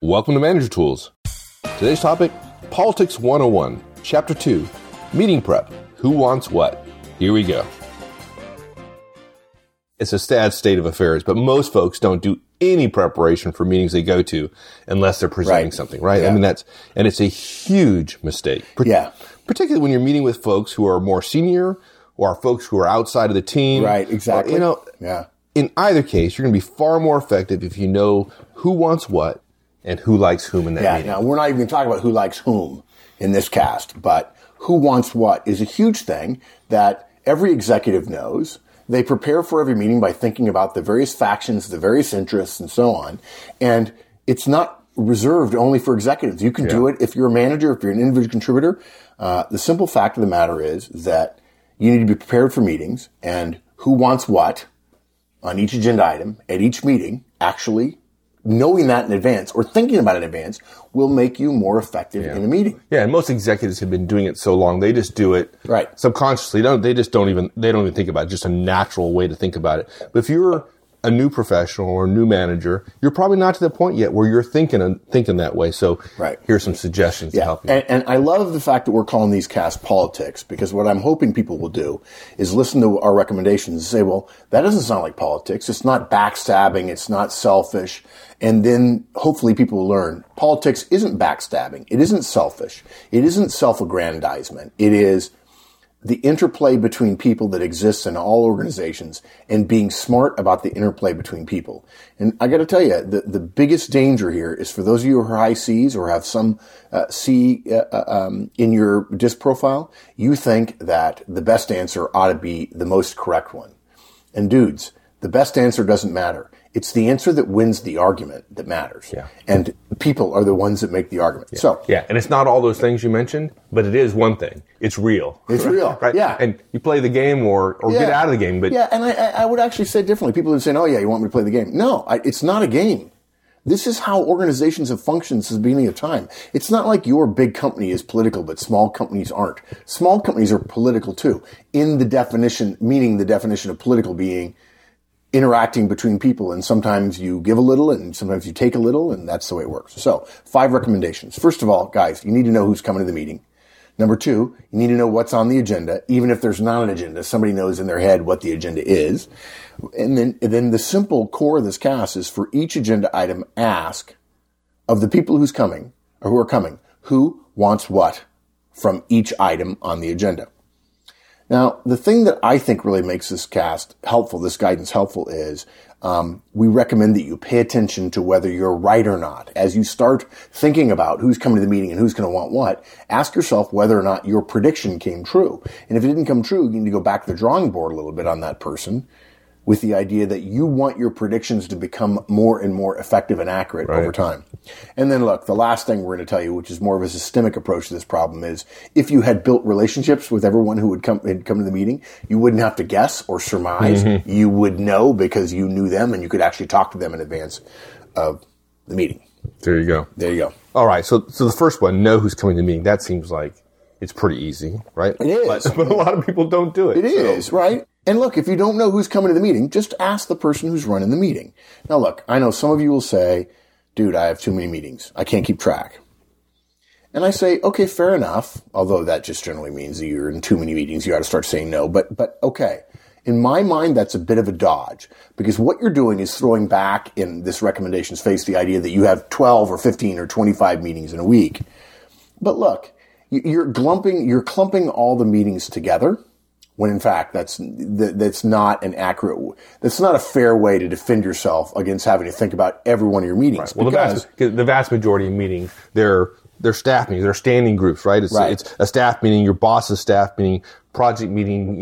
Welcome to Manager Tools. Today's topic, Politics 101, Chapter 2, Meeting Prep. Who wants what? Here we go. It's a sad state of affairs, but most folks don't do any preparation for meetings they go to unless they're presenting something, right? Yeah. I mean, and it's a huge mistake. Particularly when you're meeting with folks who are more senior or folks who are outside of the team. Right, exactly. Or, in either case, you're going to be far more effective if you know who wants what and who likes whom in that meeting. Now, we're not even talking about who likes whom in this cast, but who wants what is a huge thing that every executive knows. They prepare for every meeting by thinking about the various factions, the various interests, and so on. And it's not reserved only for executives. You can do it if you're a manager, if you're an individual contributor. The simple fact of the matter is that you need to be prepared for meetings, and who wants what on each agenda item at each meeting, actually knowing that in advance or thinking about it in advance will make you more effective in a meeting. Yeah, and most executives have been doing it so long, they just do it subconsciously. They don't even think about it. Just a natural way to think about it. But if you're a new professional or a new manager, you're probably not to the point yet where you're thinking that way. So here's some suggestions to help you. And I love the fact that we're calling these casts politics, because what I'm hoping people will do is listen to our recommendations and say, well, that doesn't sound like politics. It's not backstabbing. It's not selfish. And then hopefully people will learn politics isn't backstabbing. It isn't selfish. It isn't self-aggrandizement. It is the interplay between people that exists in all organizations and being smart about the interplay between people. And I got to tell you, the biggest danger here is for those of you who are high Cs or have some C in your DISC profile, you think that the best answer ought to be the most correct one. And dudes, the best answer doesn't matter. It's the answer that wins the argument that matters. Yeah. And people are the ones that make the argument. Yeah. And it's not all those things you mentioned, but it is one thing. It's real. It's real. Right? Yeah. And you play the game or get out of the game. But and I would actually say differently. People would say, oh, yeah, you want me to play the game. No, it's not a game. This is how organizations have functioned since the beginning of time. It's not like your big company is political, but small companies aren't. Small companies are political too, in the definition, meaning the definition of political being interacting between people, and sometimes you give a little and sometimes you take a little, and that's the way it works. So, 5 recommendations. First of all, guys, you need to know who's coming to the meeting. Number 2, you need to know what's on the agenda. Even if there's not an agenda, somebody knows in their head what the agenda is. And then the simple core of this cast is for each agenda item, ask of the people who are coming, who wants what from each item on the agenda. Now, the thing that I think really makes this cast helpful, this guidance helpful, is we recommend that you pay attention to whether you're right or not. As you start thinking about who's coming to the meeting and who's going to want what, ask yourself whether or not your prediction came true. And if it didn't come true, you need to go back to the drawing board a little bit on that person, with the idea that you want your predictions to become more and more effective and accurate over time. And then look, the last thing we're going to tell you, which is more of a systemic approach to this problem, is if you had built relationships with everyone who had come to the meeting, you wouldn't have to guess or surmise. Mm-hmm. You would know because you knew them and you could actually talk to them in advance of the meeting. There you go. All right. So the first one, know who's coming to the meeting. That seems like it's pretty easy, right? It is. But a lot of people don't do it. It is, right? And look, if you don't know who's coming to the meeting, just ask the person who's running the meeting. Now look, I know some of you will say, dude, I have too many meetings. I can't keep track. And I say, okay, fair enough. Although that just generally means that you're in too many meetings. You got to start saying no. But okay. In my mind, that's a bit of a dodge, because what you're doing is throwing back in this recommendation's face the idea that you have 12 or 15 or 25 meetings in a week. But look, you're clumping all the meetings together, when in fact that's not that's not a fair way to defend yourself against having to think about every one of your meetings. Right. Well, the vast majority of meetings, they're staff meetings, they're standing groups, right? It's a staff meeting, your boss's staff meeting, project meeting,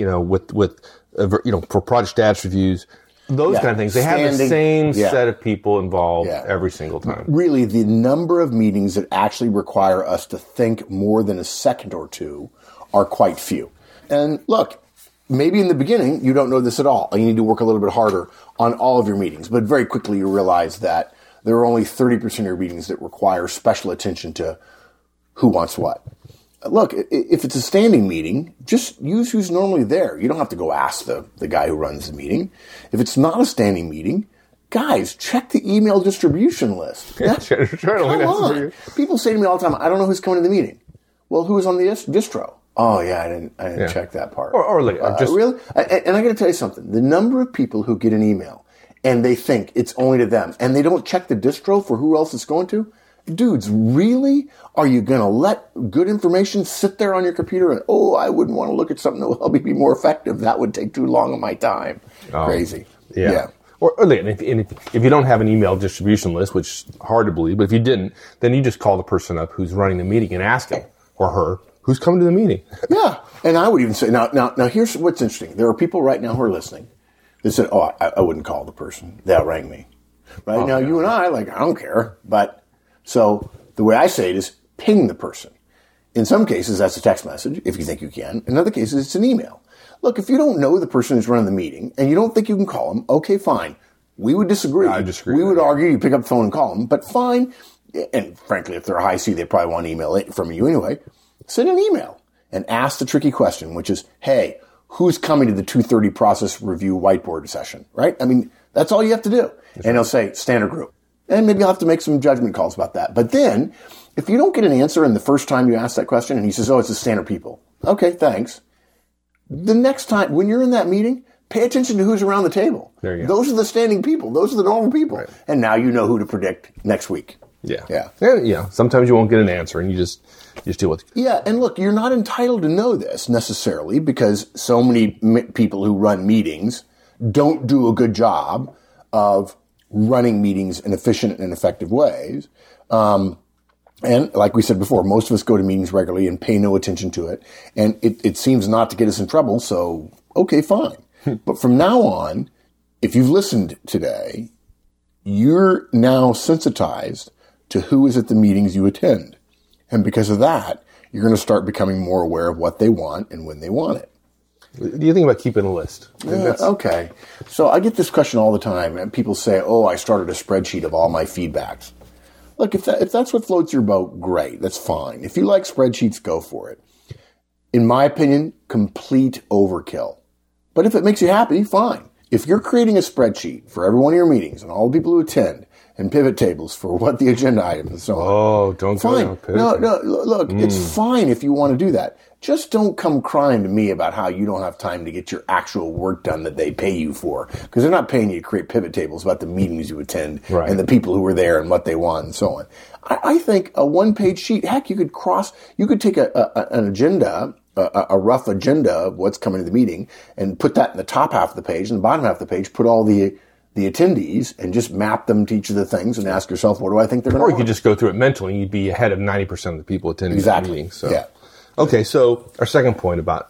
for project status reviews, those kind of things. They have the same set of people involved every single time. Really, the number of meetings that actually require us to think more than a second or two are quite few. And look, maybe in the beginning, you don't know this at all. You need to work a little bit harder on all of your meetings. But very quickly, you realize that there are only 30% of your meetings that require special attention to who wants what. Look, if it's a standing meeting, just use who's normally there. You don't have to go ask the guy who runs the meeting. If it's not a standing meeting, Guys, check the email distribution list. Come on. People say to me all the time, I don't know who's coming to the meeting. Well, who was on the distro? Oh, yeah, I didn't check that part. Really? And I got to tell you something. The number of people who get an email and they think it's only to them and they don't check the distro for who else it's going to, dudes, really? Are you going to let good information sit there on your computer and, I wouldn't want to look at something that will help me be more effective. That would take too long of my time. Crazy. Yeah. Or if you don't have an email distribution list, which is hard to believe, but if you didn't, then you just call the person up who's running the meeting and ask him or her who's coming to the meeting. Yeah. And I would even say, now here's what's interesting. There are people right now who are listening that said, I wouldn't call the person. They'll ring me. Right now, you and I don't care. But so the way I say it is ping the person. In some cases, that's a text message, if you think you can. In other cases, it's an email. Look, if you don't know the person who's running the meeting and you don't think you can call them, okay, fine. We would disagree. I disagree. We would argue. You pick up the phone and call them, but fine. And frankly, if they're a high C, they probably want to email it from you anyway. Send an email and ask the tricky question, which is, hey, who's coming to the 2:30 process review whiteboard session, right? I mean, that's all you have to do. And they'll say standard group. And maybe you'll have to make some judgment calls about that. But then, if you don't get an answer in the first time you ask that question and he says, it's the standard people. Okay, thanks. The next time, when you're in that meeting, pay attention to who's around the table. There you go. Those are the standing people. Those are the normal people. Right. And now you know who to predict next week. Yeah. Sometimes you won't get an answer and you just deal with it. Yeah, and look, you're not entitled to know this necessarily because so many people who run meetings don't do a good job of running meetings in efficient and effective ways. And like we said before, most of us go to meetings regularly and pay no attention to it. And it seems not to get us in trouble, so okay, fine. But from now on, if you've listened today, you're now sensitized to who is at the meetings you attend. And because of that, you're going to start becoming more aware of what they want and when they want it. Do you think about keeping a list? Okay. So I get this question all the time, and people say, I started a spreadsheet of all my feedbacks. Look, if that's what floats your boat, great. That's fine. If you like spreadsheets, go for it. In my opinion, complete overkill. But if it makes you happy, fine. If you're creating a spreadsheet for every one of your meetings and all the people who attend and pivot tables for what the agenda items and so on. Don't fine. go No, look, it's fine if you want to do that. Just don't come crying to me about how you don't have time to get your actual work done that they pay you for. Because they're not paying you to create pivot tables about the meetings you attend and the people who were there and what they want and so on. I think a one-page sheet, heck, you could take an agenda, a rough agenda of what's coming to the meeting and put that in the top half of the page and the bottom half of the page, put all the attendees and just map them to each of the things and ask yourself, what do I think they're going to want? Or you could just go through it mentally and you'd be ahead of 90% of the people attending the meeting. So. Yeah. Okay, so our second point about,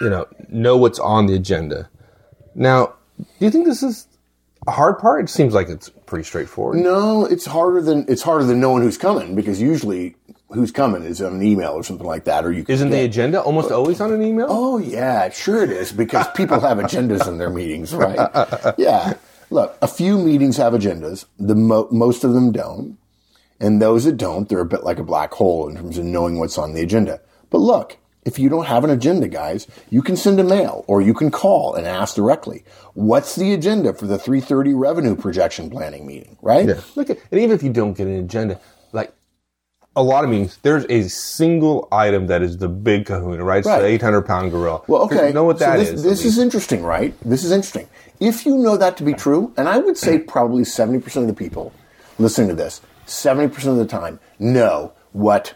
know what's on the agenda. Now, do you think this is a hard part? It seems like it's pretty straightforward. No, it's harder than knowing who's coming, because usually who's coming is on an email or something like that. Isn't the agenda almost always on an email? Oh, yeah, sure it is, because people have agendas in their meetings, right? Yeah. Look, a few meetings have agendas. Most of them don't. And those that don't, they're a bit like a black hole in terms of knowing what's on the agenda. But look, if you don't have an agenda, guys, you can send a mail or you can call and ask directly, what's the agenda for the 3:30 revenue projection planning meeting, right? Yeah. Look, and even if you don't get an agenda, like a lot of meetings, there's a single item that is the big kahuna, right? It's the 800-pound gorilla. Well, okay. You know what that is. This is interesting, right? This is interesting. If you know that to be true, and I would say probably 70% of the people listening to this, 70% of the time know what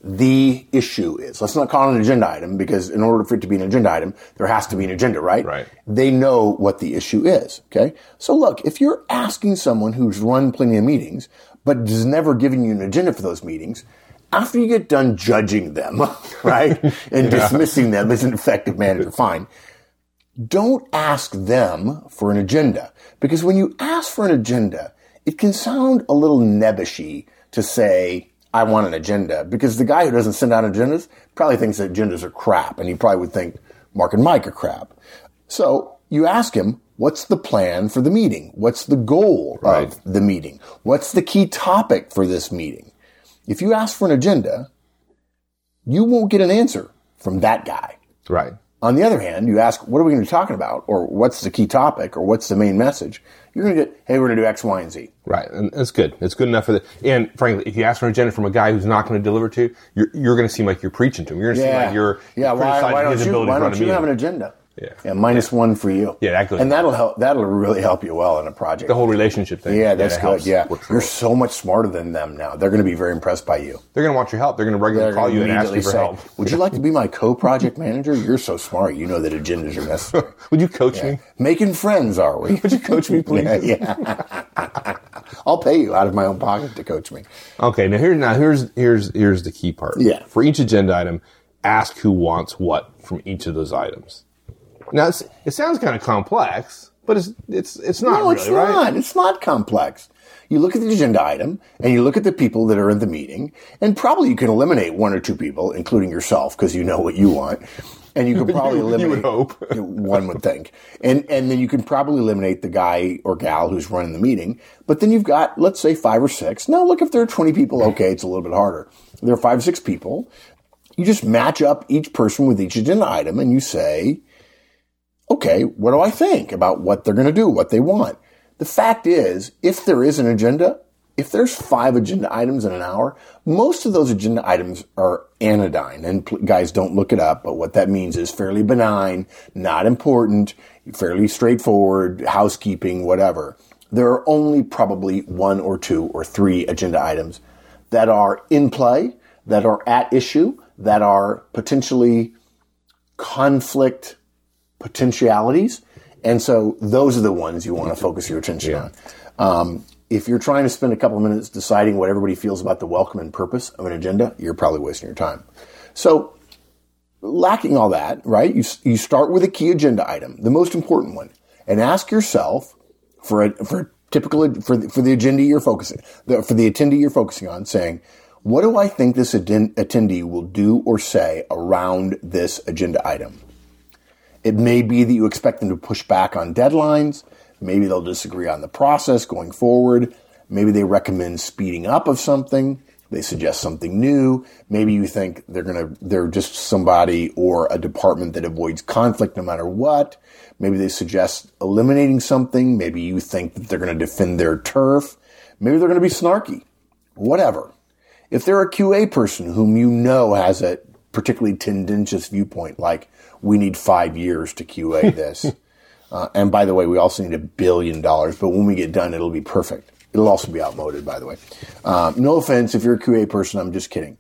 the issue is. Let's not call it an agenda item, because in order for it to be an agenda item, there has to be an agenda, right? Right. They know what the issue is, okay? So look, if you're asking someone who's run plenty of meetings, but is never giving you an agenda for those meetings, after you get done judging them, right, and dismissing them as an effective manager, fine. Don't ask them for an agenda, because when you ask for an agenda, it can sound a little nebbishy to say, I want an agenda, because the guy who doesn't send out agendas probably thinks that agendas are crap, and he probably would think Mark and Mike are crap. So you ask him, what's the plan for the meeting? What's the goal of the meeting? What's the key topic for this meeting? If you ask for an agenda, you won't get an answer from that guy. Right. On the other hand, you ask, what are we going to be talking about? Or what's the key topic? Or what's the main message? You're going to get, hey, we're going to do X, Y, and Z. Right. And it's good. It's good enough for that. And frankly, if you ask for an agenda from a guy who's not going to deliver to you, you're going to seem like you're preaching to him. You're going to seem like you're why don't you have an agenda? Yeah, -1 for you. Yeah, that goes. And that'll help. That'll really help you well in a project. The whole relationship thing. Yeah, that's good. Yeah, you're so much smarter than them now. They're going to be very impressed by you. They're going to want your help. They're going to regularly call you and ask you for help. Would you like to be my co-project manager? You're so smart. You know that agendas are necessary. Would you coach me? Making friends, are we? Would you coach me, please? Yeah. I'll pay you out of my own pocket to coach me. Okay. Now here's the key part. Yeah. For each agenda item, ask who wants what from each of those items. Now, it sounds kind of complex, but it's not no, really, it's right? not. It's not complex. You look at the agenda item, and you look at the people that are in the meeting, and probably you can eliminate 1 or 2 people, including yourself, because you know what you want. And you can probably eliminate. You would hope. One would think. And then you can probably eliminate the guy or gal who's running the meeting. But then you've got, let's say, 5 or 6. Now, look, if there are 20 people, okay, it's a little bit harder. If there are 5 or 6 people. You just match up each person with each agenda item, and you say, okay, what do I think about what they're going to do, what they want? The fact is, if there is an agenda, if there's 5 agenda items in an hour, most of those agenda items are anodyne. And guys, don't look it up, but what that means is fairly benign, not important, fairly straightforward, housekeeping, whatever. There are only probably 1 or 2 or 3 agenda items that are in play, that are at issue, that are potentially conflict potentialities. And so those are the ones you want to focus your attention on. If you're trying to spend a couple of minutes deciding what everybody feels about the welcome and purpose of an agenda, you're probably wasting your time. So lacking all that, right? You start with a key agenda item, the most important one, and ask yourself for the agenda you're focusing, for the attendee you're focusing on, saying, what do I think this attendee will do or say around this agenda item? It may be that you expect them to push back on deadlines. Maybe they'll disagree on the process going forward. Maybe they recommend speeding up of something. They suggest something new. Maybe you think they're just somebody or a department that avoids conflict no matter what. Maybe they suggest eliminating something. Maybe you think that they're going to defend their turf. Maybe they're going to be snarky. Whatever. If they're a QA person whom you know has a particularly tendentious viewpoint, like we need 5 years to QA this. And by the way, we also need $1 billion, but when we get done, it'll be perfect. It'll also be outmoded, by the way. No offense if you're a QA person, I'm just kidding.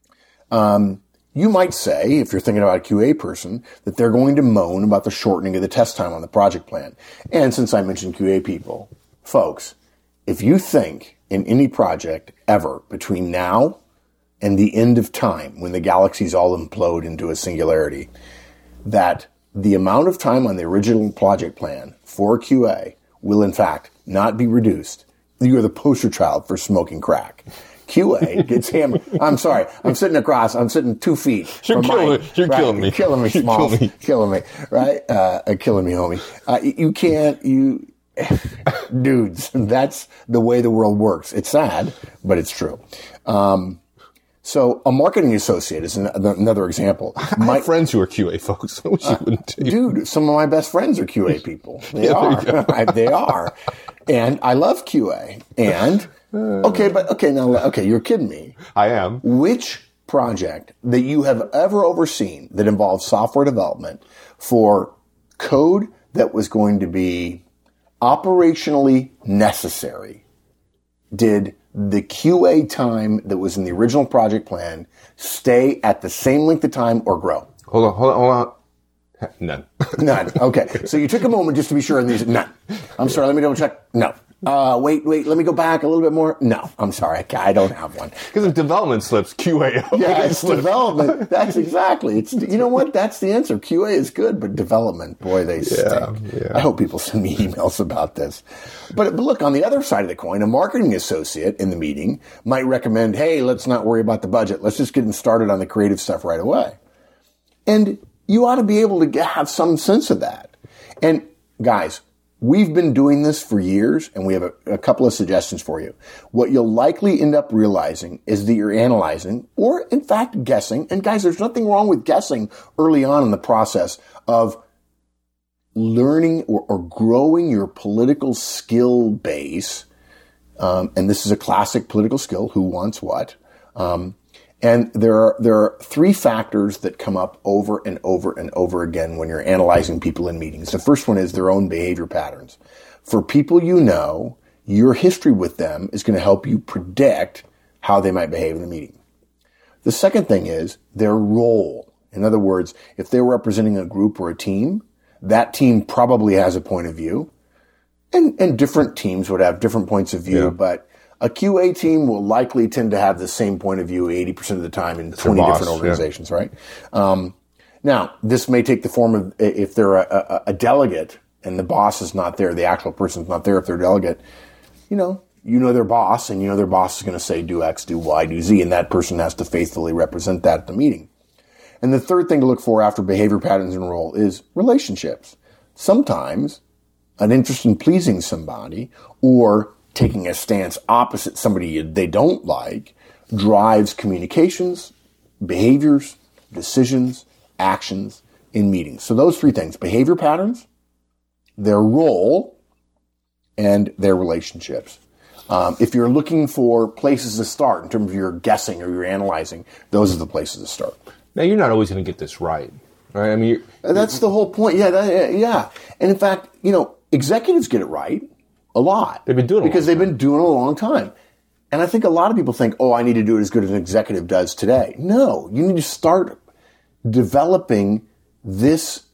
You might say, if you're thinking about a QA person, that they're going to moan about the shortening of the test time on the project plan. And since I mentioned QA people, folks, if you think in any project ever between now and the end of time, when the galaxies all implode into a singularity, that the amount of time on the original project plan for QA will in fact not be reduced, you are the poster child for smoking crack. QA gets hammered. I'm sorry. I'm sitting 2 feet. You're killing me. Killing me, Smalls. Killing me. Right? Killing me, homie. You can't, dudes, that's the way the world works. It's sad, but it's true. So a marketing associate is another example. My friends who are QA folks. I wish you wouldn't do. Dude, some of my best friends are QA people. They are. They are. And I love QA. And, you're kidding me. I am. Which project that you have ever overseen that involves software development for code that was going to be operationally necessary did the QA time that was in the original project plan stay at the same length of time or grow? Hold on. None. None. Okay. So you took a moment just to be sure, and these none. I'm sorry. Let me double check. No. Wait. Let me go back a little bit more. No. I'm sorry. I don't have one. Because if development slips, QA. Yeah, it's development. That's exactly. You know what? That's the answer. QA is good, but development, boy, they stink. Yeah. I hope people send me emails about this. But look, on the other side of the coin, a marketing associate in the meeting might recommend, hey, let's not worry about the budget. Let's just get started on the creative stuff right away. And you ought to be able to have some sense of that. And guys, We've been doing this for years, and we have a couple of suggestions for you. What you'll likely end up realizing is that you're analyzing, or in fact guessing, and guys, there's nothing wrong with guessing early on in the process of learning or growing your political skill base. And this is a classic political skill, who wants what. And there are three factors that come up over and over and over again when you're analyzing people in meetings. The first one is their own behavior patterns. For people you know, your history with them is going to help you predict how they might behave in the meeting. The second thing is their role. In other words, if they're representing a group or a team, that team probably has a point of view. And different teams would have different points of view, but a QA team will likely tend to have the same point of view 80% of the time in 20 different organizations, right? Now, this may take the form of, if they're a delegate and the boss is not there, the actual person's not there, if they're a delegate, you know their boss, and you know their boss is going to say do X, do Y, do Z, and that person has to faithfully represent that at the meeting. And the third thing to look for after behavior patterns and role is relationships. Sometimes an interest in pleasing somebody or taking a stance opposite somebody they don't like drives communications, behaviors, decisions, actions in meetings. So those three things: behavior patterns, their role, and their relationships. If you're looking for places to start in terms of your guessing or your analyzing, those are the places to start. Now, you're not always going to get this right? I mean, that's the whole point. Yeah. And in fact, executives get it right a lot. They've been doing it because they've been doing it a long time. And I think a lot of people think, I need to do it as good as an executive does today. No, you need to start developing this,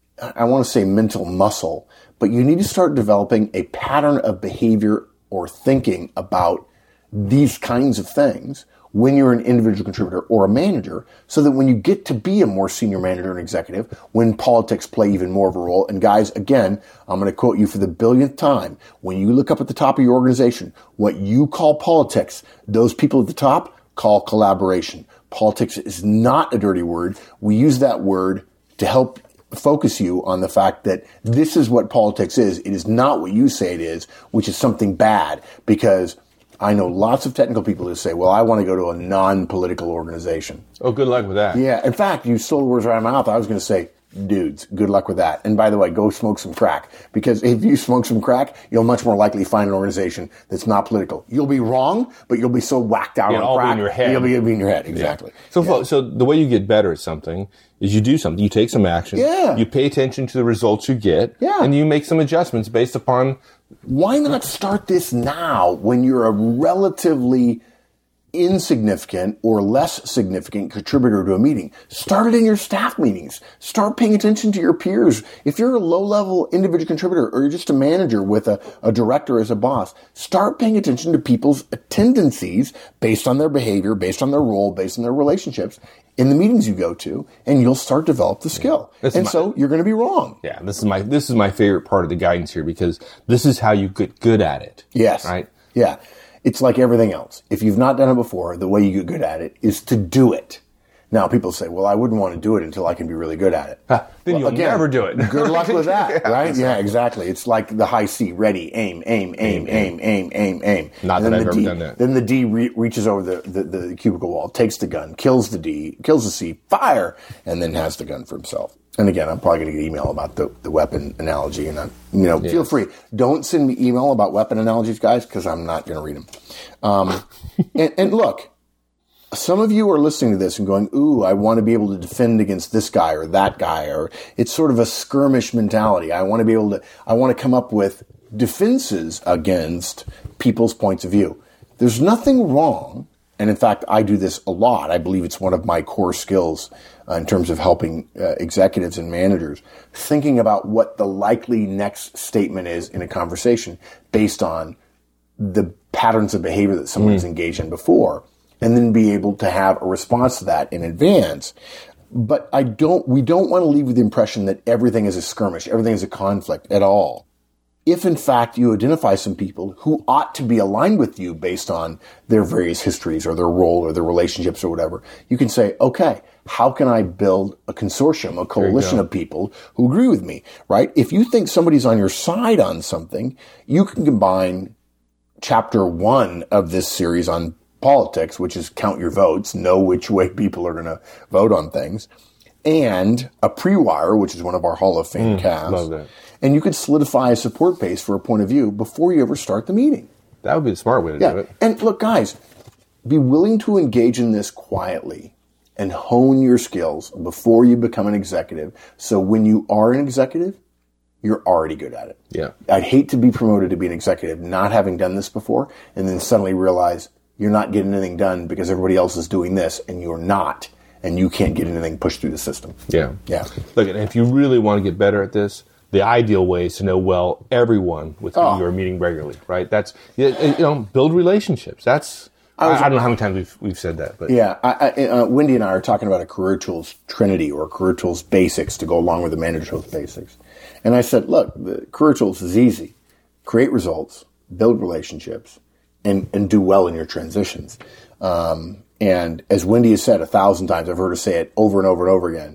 I want to say mental muscle, but you need to start developing a pattern of behavior or thinking about these kinds of things when you're an individual contributor or a manager, so that when you get to be a more senior manager and executive, when politics play even more of a role, and guys, again, I'm going to quote you for the billionth time, when you look up at the top of your organization, what you call politics, those people at the top call collaboration. Politics is not a dirty word. We use that word to help focus you on the fact that this is what politics is. It is not what you say it is, which is something bad, because I know lots of technical people who say, well, I want to go to a non-political organization. Oh, good luck with that. Yeah. In fact, you stole the words right out of my mouth. I was going to say, dudes, good luck with that. And by the way, go smoke some crack. Because if you smoke some crack, you'll much more likely find an organization that's not political. You'll be wrong, but you'll be so whacked out on crack. Be in your head. You'll be in your head, exactly. Yeah. So the way you get better at something is you do something. You take some action. Yeah. You pay attention to the results you get. Yeah. And you make some adjustments based upon... Why not start this now when you're a relatively insignificant or less significant contributor to a meeting? Start it in your staff meetings. Start paying attention to your peers. If you're a low-level individual contributor or you're just a manager with a director as a boss, start paying attention to people's tendencies based on their behavior, based on their role, based on their relationships in the meetings you go to, and you'll start to develop the skill. So you're going to be wrong. Yeah, this is my favorite part of the guidance here, because this is how you get good at it. Yes. Right? Yeah. It's like everything else. If you've not done it before, the way you get good at it is to do it. Now, people say, well, I wouldn't want to do it until I can be really good at it. Then you'll never do it. Good luck with that, right? Yeah, exactly. It's like the high C, ready, aim. Not that I've ever done that. Then the D reaches over the cubicle wall, takes the gun, kills the C, fire, and then has the gun for himself. And again, I'm probably going to get email about the weapon analogy, and feel free. Don't send me email about weapon analogies, guys, because I'm not going to read them. And look, some of you are listening to this and going, ooh, I want to be able to defend against this guy or that guy, or it's sort of a skirmish mentality. I want to come up with defenses against people's points of view. There's nothing wrong. And in fact, I do this a lot. I believe it's one of my core skills in terms of helping executives and managers, thinking about what the likely next statement is in a conversation based on the patterns of behavior that someone has engaged in before, and then be able to have a response to that in advance. But we don't want to leave with the impression that everything is a skirmish, everything is a conflict at all. if in fact you identify some people who ought to be aligned with you based on their various histories or their role or their relationships or whatever, you can say, okay, how can I build a consortium, a coalition of people who agree with me, right? If you think somebody's on your side on something, you can combine chapter 1 of this series on politics, which is count your votes, know which way people are going to vote on things, and a pre-wire, which is one of our Hall of Fame casts. Love that. And you could solidify a support base for a point of view before you ever start the meeting. That would be the smart way to do it. And look, guys, be willing to engage in this quietly and hone your skills before you become an executive. So when you are an executive, you're already good at it. Yeah. I'd hate to be promoted to be an executive not having done this before and then suddenly realize you're not getting anything done because everybody else is doing this and you're not, and you can't get anything pushed through the system. Yeah. Yeah. Look, and if you really want to get better at this, the ideal way is to know everyone with whom you're meeting regularly, right? That's, build relationships. That's, I don't know how many times we've said that, but yeah. Wendy and I are talking about a Career Tools Trinity or Career Tools Basics to go along with the Manager Tools Basics. And I said, look, the Career Tools is easy. Create results, build relationships, and do well in your transitions. And as Wendy has said 1,000 times, I've heard her say it over and over and over again,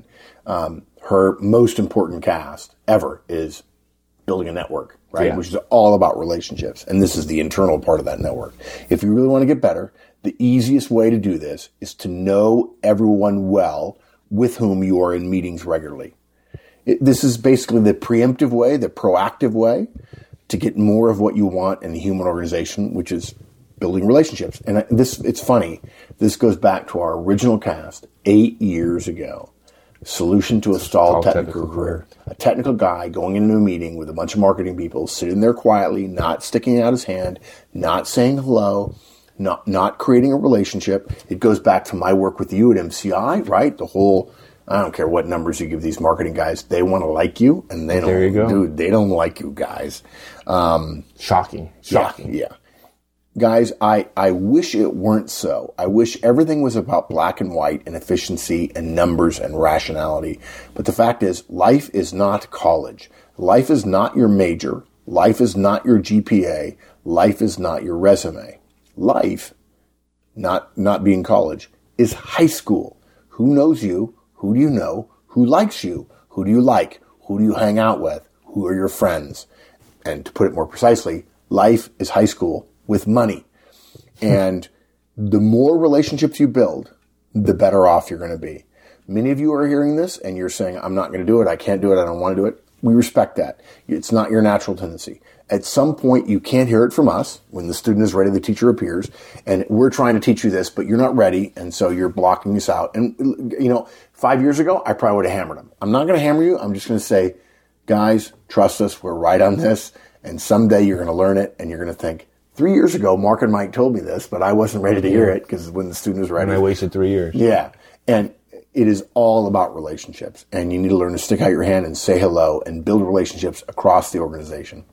her most important cast ever is building a network, right? Yeah. Which is all about relationships. And this is the internal part of that network. If you really want to get better, the easiest way to do this is to know everyone well with whom you are in meetings regularly. This is basically the preemptive way, the proactive way to get more of what you want in a human organization, which is building relationships. And it's funny. This goes back to our original cast 8 years ago. Solution to a stalled technical career. A technical guy going into a meeting with a bunch of marketing people, sitting there quietly, not sticking out his hand, not saying hello, not creating a relationship. It goes back to my work with you at MCI, right? The whole, I don't care what numbers you give these marketing guys, they want to like you, and they don't. There you go. Dude, they don't like you guys. Shocking. Yeah. Guys, I wish it weren't so. I wish everything was about black and white and efficiency and numbers and rationality. But the fact is, life is not college. Life is not your major. Life is not your GPA. Life is not your resume. Life, not being college, is high school. Who knows you? Who do you know? Who likes you? Who do you like? Who do you hang out with? Who are your friends? And to put it more precisely, life is high school with money. And the more relationships you build, the better off you're going to be. Many of you are hearing this and you're saying, I'm not going to do it. I can't do it. I don't want to do it. We respect that. It's not your natural tendency. At some point, you can't hear it from us. When the student is ready, the teacher appears. And we're trying to teach you this, but you're not ready. And so you're blocking us out. And, 5 years ago, I probably would have hammered them. I'm not going to hammer you. I'm just going to say, guys, trust us. We're right on this. And someday you're going to learn it and you're going to think, 3 years ago, Mark and Mike told me this, but I wasn't ready to hear it because when the student was ready. And I wasted 3 years. Yeah. And it is all about relationships. And you need to learn to stick out your hand and say hello and build relationships across the organization.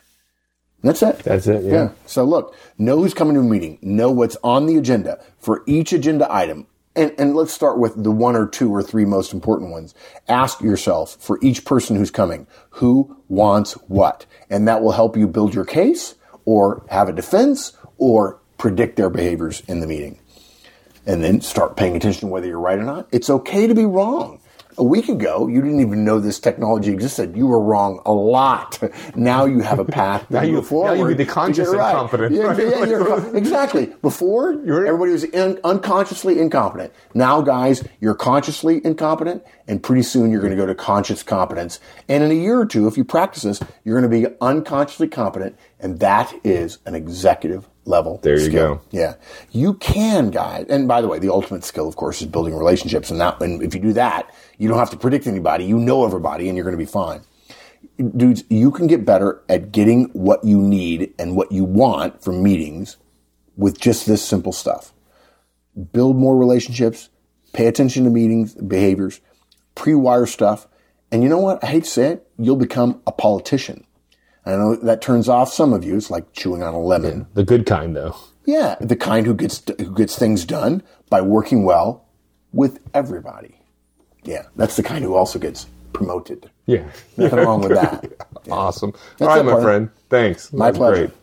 And that's it. That's it, yeah. So look, know who's coming to a meeting. Know what's on the agenda for each agenda item. And let's start with the 1 or 2 or 3 most important ones. Ask yourself for each person who's coming, who wants what? And that will help you build your case or have a defense, or predict their behaviors in the meeting. And then start paying attention to whether you're right or not. It's okay to be wrong. A week ago, you didn't even know this technology existed. You were wrong a lot. Now you have a path to move forward. Now you be the conscious incompetent. Exactly. Before, everybody was unconsciously incompetent. Now, guys, you're consciously incompetent, and pretty soon you're going to go to conscious competence. And in a year or two, if you practice this, you're going to be unconsciously competent, and that is an executive level skill. There you go. Yeah. You can, guys. And by the way, the ultimate skill, of course, is building relationships. And if you do that, you don't have to predict anybody. You know everybody, and you're going to be fine. Dudes, you can get better at getting what you need and what you want from meetings with just this simple stuff. Build more relationships, pay attention to meetings, behaviors, pre-wire stuff. And you know what? I hate to say it, you'll become a politician. I know that turns off some of you. It's like chewing on a lemon. Yeah, the good kind, though. Yeah, the kind who gets things done by working well with everybody. Yeah, that's the kind who also gets promoted. Yeah. Nothing wrong with that. Yeah. Awesome. All right, my friend. Thanks. My pleasure. Great.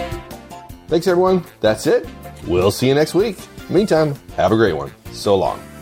Thanks, everyone. That's it. We'll see you next week. Meantime, have a great one. So long.